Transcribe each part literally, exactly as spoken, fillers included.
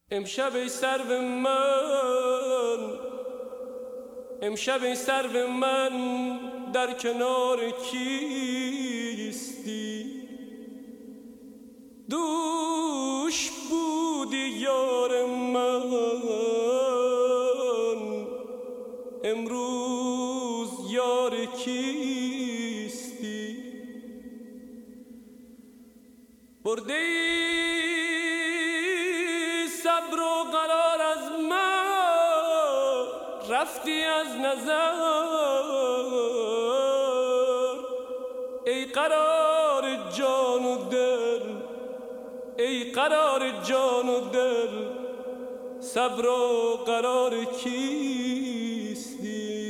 امشب ای سرو من، امشب ای سرو من در کنار کیستی؟ دوش بودی یار من، امروز یار کیستی؟ برده ای صبر و قرار از من، رفتی از نظر. ای قرار جان و دل، ای قرار جان و دل، صبر و قرار کیستی؟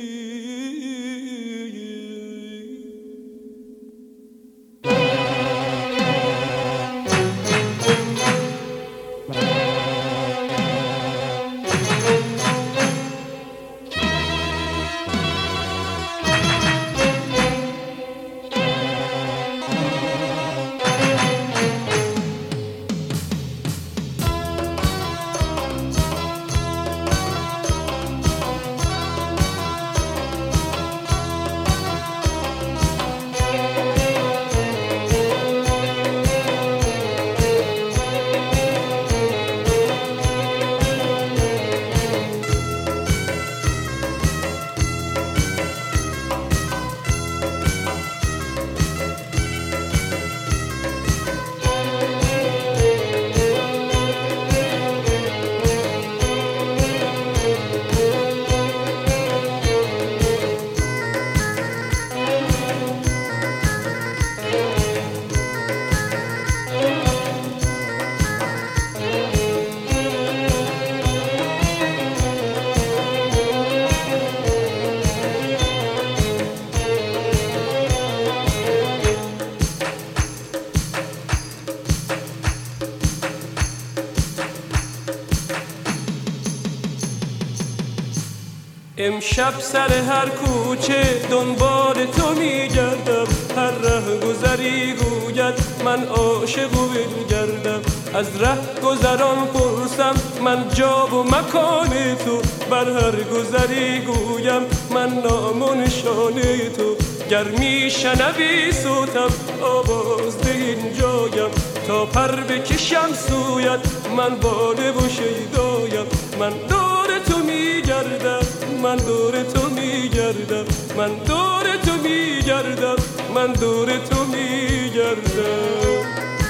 امشب سر هر کوچه دنبال تو میگردم، هر ره گذری گوید من عاشق و بلگردم. از ره گذران پرسم من جا و مکان تو، بر هر گذری گویم من نام و نشان تو. گر میشنوی صوتم آواز ده اینجایم، تا پر بکشم سویت من باده و شیدایم. من دور تو میگردم، من دور تو میگردم، من دور تو میگردم، من دور تو میگردم.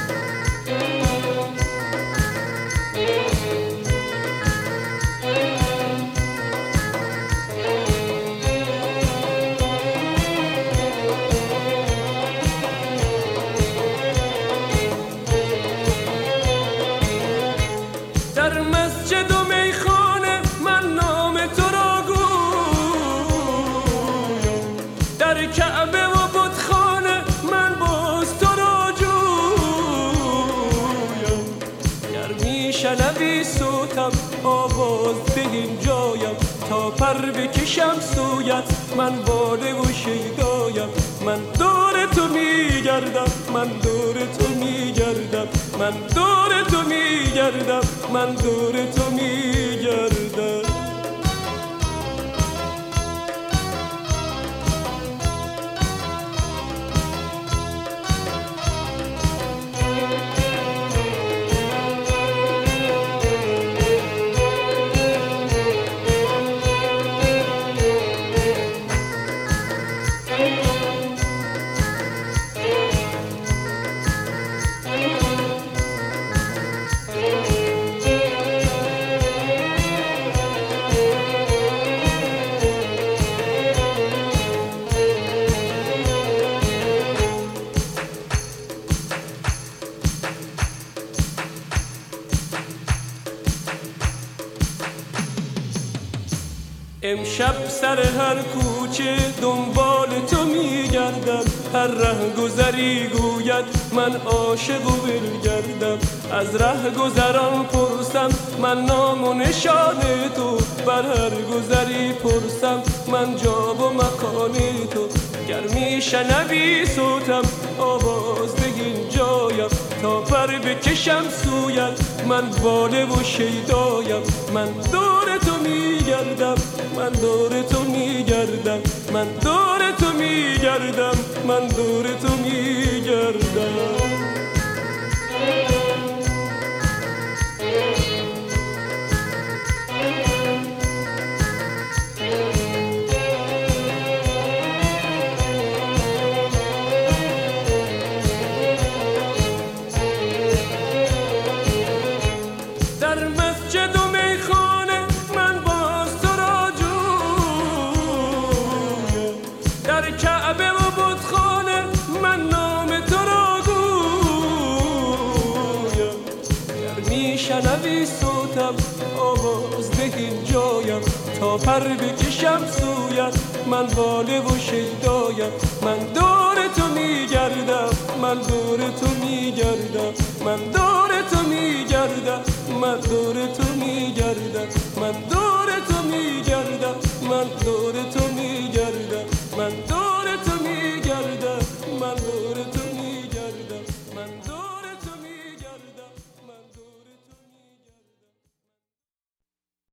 در مسجد و میخانه من نام تو را گویم، در کعبه و بتخانه من باز تو را جویم. گر میشنوی صوتم آواز ده اینجایم، تا پر بکشم سویت من باده و شیدایم. من دور تو میگردم، من دور تو میگردم، من دور تو میگردم، من دور تو میگردم. امشب سر هر کوچه دنبال تو میگردم، هر ره گذری گوید من عاشق و بلگردم. از ره گذران پرسم من نام و نشان تو، بر هر گذری پرسم من جا و مکان تو. گر میشنوی صوتم آواز بگین جایم تا پر بکشم سویت من واله و شیدایم من دور تو میگردم من دور تو میگردم من دور تو میگردم من دور تو میگردم در مسجد و میخانه من باز تو را جویم در کعبه و بتخانه من نام تو را گویم گر میشنوی صوتم آواز بگین جایم تا پر بکشم سویت من واله و شیدایم من دور تو میگردم من دور تو میگردم من دور تو میگردم من دور تو میگردم من دور تو میگردم